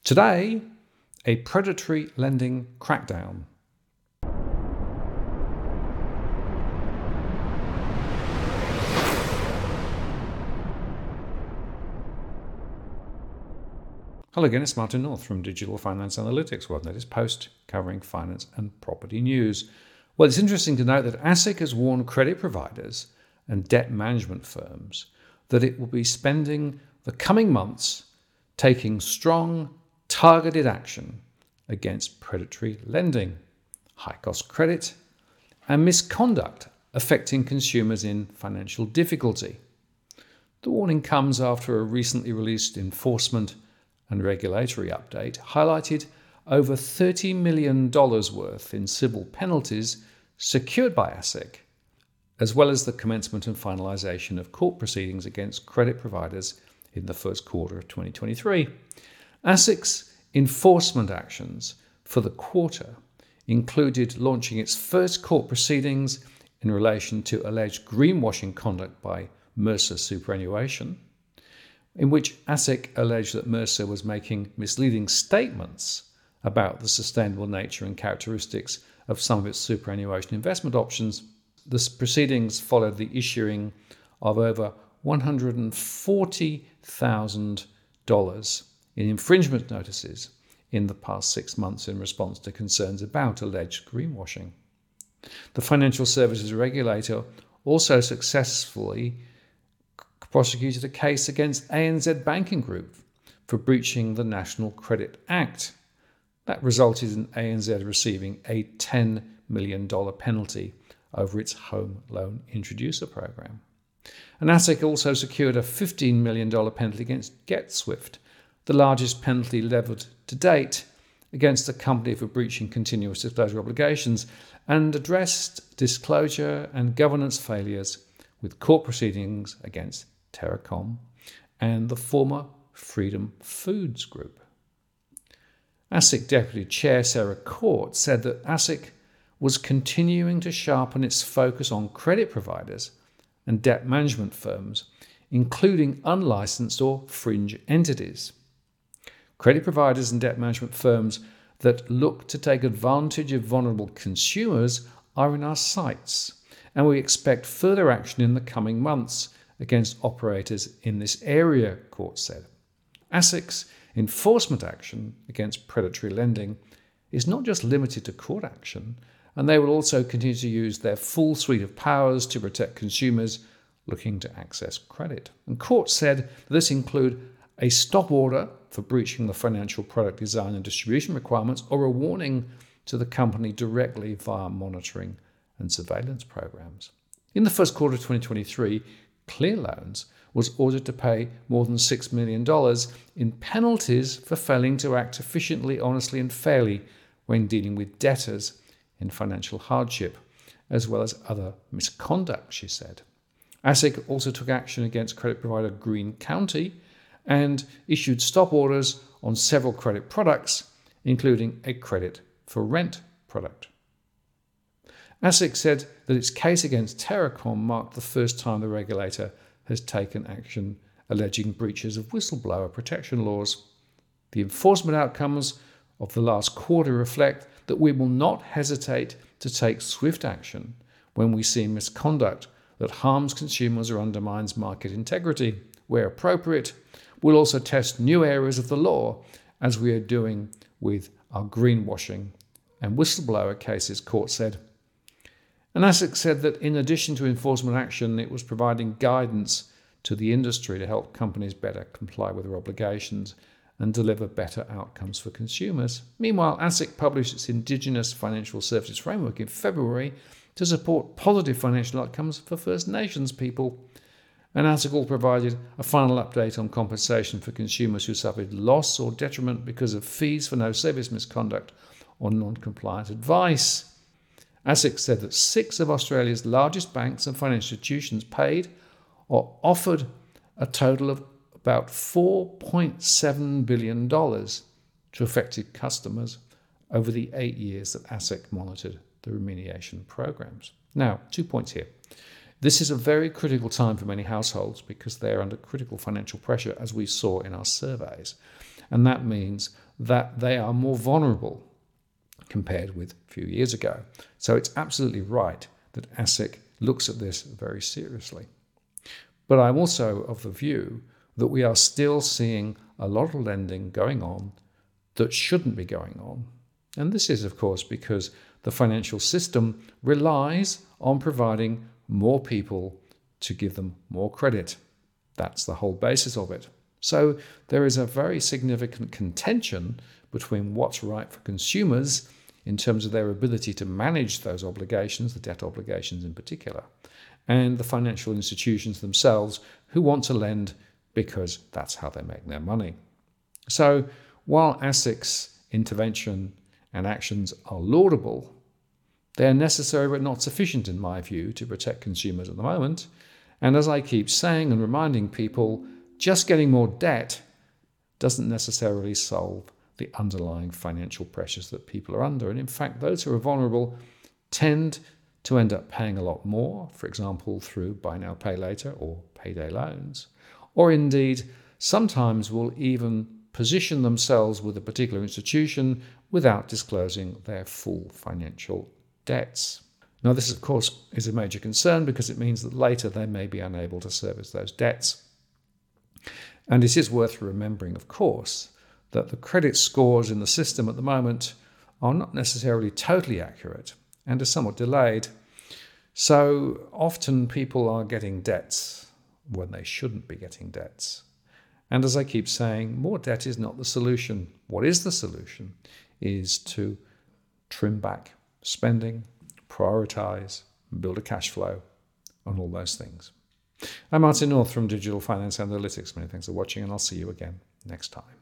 Today, a predatory lending crackdown. Hello again, it's Martin North from Digital Finance Analytics, World Latest Post covering finance and property news. Well, it's interesting to note that ASIC has warned credit providers and debt management firms that it will be spending the coming months taking strong, targeted action against predatory lending, high-cost credit, and misconduct affecting consumers in financial difficulty. The warning comes after a recently released enforcement and regulatory update highlighted over $30 million worth in civil penalties secured by ASIC, as well as the commencement and finalisation of court proceedings against credit providers in the first quarter of 2023. ASIC's enforcement actions for the quarter included launching its first court proceedings in relation to alleged greenwashing conduct by Mercer Superannuation, in which ASIC alleged that Mercer was making misleading statements about the sustainable nature and characteristics of some of its superannuation investment options. The proceedings followed the issuing of over $140,000 in infringement notices in the past 6 months in response to concerns about alleged greenwashing. The financial services regulator also successfully prosecuted a case against ANZ Banking Group for breaching the National Credit Act. That resulted in ANZ receiving a $10 million penalty over its home loan introducer program. And ASIC also secured a $15 million penalty against GetSwift, the largest penalty levied to date against the company for breaching continuous disclosure obligations, and addressed disclosure and governance failures with court proceedings against Terracom and the former Freedom Foods Group. ASIC Deputy Chair Sarah Court said that ASIC was continuing to sharpen its focus on credit providers and debt management firms, including unlicensed or fringe entities. Credit providers and debt management firms that look to take advantage of vulnerable consumers are in our sights, and we expect further action in the coming months against operators in this area, Court said. ASIC's enforcement action against predatory lending is not just limited to court action, and they will also continue to use their full suite of powers to protect consumers looking to access credit. And Court said that this include a stop order for breaching the financial product design and distribution requirements, or a warning to the company directly via monitoring and surveillance programs. In the first quarter of 2023, Clear Loans was ordered to pay more than $6 million in penalties for failing to act efficiently, honestly, and fairly when dealing with debtors in financial hardship, as well as other misconduct, she said. ASIC also took action against credit provider Green County and issued stop orders on several credit products, including a credit for rent product. ASIC said that its case against Terracom marked the first time the regulator has taken action alleging breaches of whistleblower protection laws. The enforcement outcomes of the last quarter reflect that we will not hesitate to take swift action when we see misconduct that harms consumers or undermines market integrity. Where appropriate, we'll also test new areas of the law, as we are doing with our greenwashing and whistleblower cases, Court said. And ASIC said that in addition to enforcement action, it was providing guidance to the industry to help companies better comply with their obligations and deliver better outcomes for consumers. Meanwhile, ASIC published its Indigenous Financial Services Framework in February to support positive financial outcomes for First Nations people. And ASIC also provided a final update on compensation for consumers who suffered loss or detriment because of fees for no service misconduct or non-compliant advice. ASIC said that 6 of Australia's largest banks and financial institutions paid or offered a total of about $4.7 billion to affected customers over the 8 years that ASIC monitored the remediation programs. Now, 2 points here. This is a very critical time for many households because they are under critical financial pressure, as we saw in our surveys. And that means that they are more vulnerable compared with a few years ago. So it's absolutely right that ASIC looks at this very seriously. But I'm also of the view that we are still seeing a lot of lending going on that shouldn't be going on. And this is, of course, because the financial system relies on providing more people to give them more credit. That's the whole basis of it. So there is a very significant contention between what's right for consumers in terms of their ability to manage those obligations, the debt obligations in particular, and the financial institutions themselves who want to lend because that's how they make their money. So while ASIC's intervention and actions are laudable, they're necessary but not sufficient, in my view, to protect consumers at the moment. And as I keep saying and reminding people, just getting more debt doesn't necessarily solve the underlying financial pressures that people are under. And in fact, those who are vulnerable tend to end up paying a lot more, for example, through buy now, pay later or payday loans, or indeed sometimes will even position themselves with a particular institution without disclosing their full financial debts. Now, this, of course, is a major concern because it means that later they may be unable to service those debts. And it is worth remembering, of course, that the credit scores in the system at the moment are not necessarily totally accurate and are somewhat delayed. So often people are getting debts when they shouldn't be getting debts. And as I keep saying, more debt is not the solution. What is the solution is to trim back spending, prioritize, build a cash flow, and all those things. I'm Martin North from Digital Finance Analytics. Many thanks for watching, and I'll see you again next time.